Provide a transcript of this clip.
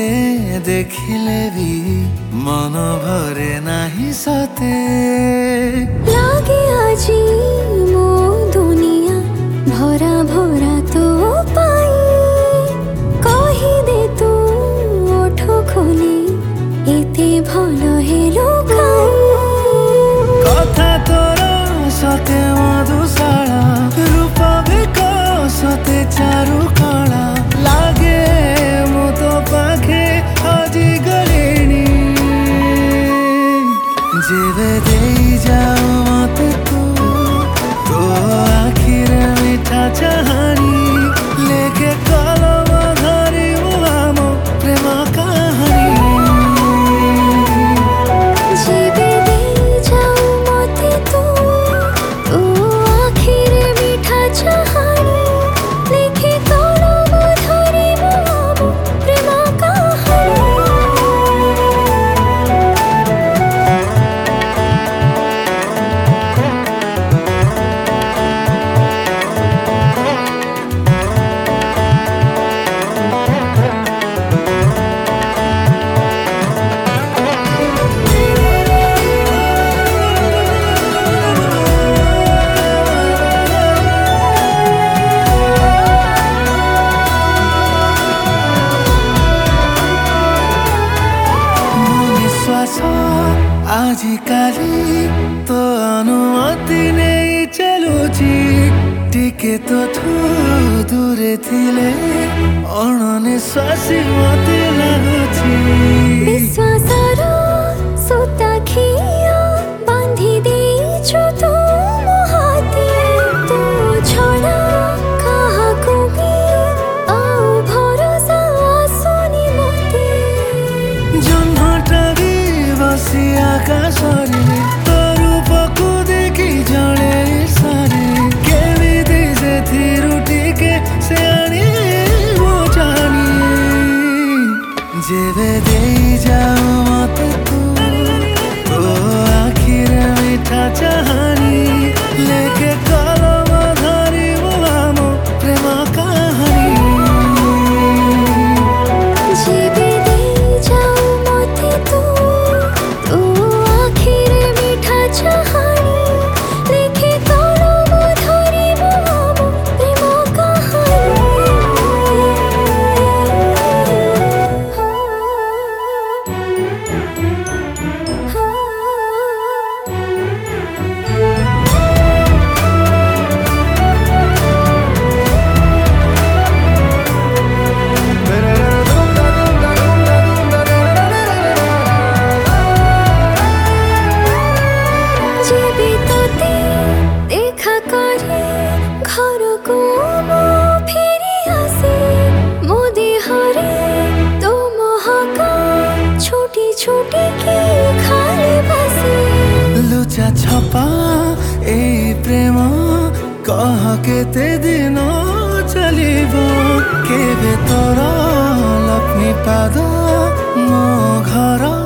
देखिले भी मन भरे नाही सते लागे आजी मो दुनिया भरा भरा तो पाई कही दे तू ओठ खोली एते भल हेलो कथा तोर सते मधुशाला रूप विकसते चारु कला लागे मु तो पाखे आजी गलेनी जेबे देई जाओ मते तू तो आखिर मीठा चाहनी लेके कलम धरी मुआम प्रेम कहानी जेबे देई जाओ मते तू तो आखिर मीठा चाहनी लेके कलम धरी मुआम प्रेम कहानी आजिकाली तो अनुमति नहीं चलुची टिके तो दूरे थिले अणनिश्वासी मते लागुची विश्वासर सूता खिया बांधी देइछु तू मो हाथे तू छड़ा काहाकू भी आउ भरोसा आसुनी मते जन्मटा भी बसी आकाशरे तो रूपकू देखी जड़े सारे केमिति से टिके से आनी मो जानी जेबे देई जाओ मते तू तो आखिर मीठा चाहनी लेके कलम धरी मुआम प्रेम कहानी जेबे देई जाओ मते तू तो आखिर मीठा चाहनी लेके कलम धरी मुआम प्रेम जेबे तोते देखा करे घर को मो फेरी आसे मो देहरे तो महका छोटी छोटी की खाली बसे लुचा छपा ए प्रेम कह केते दिन चलिबो केबे तोर लक्ष्मी पाद मो घर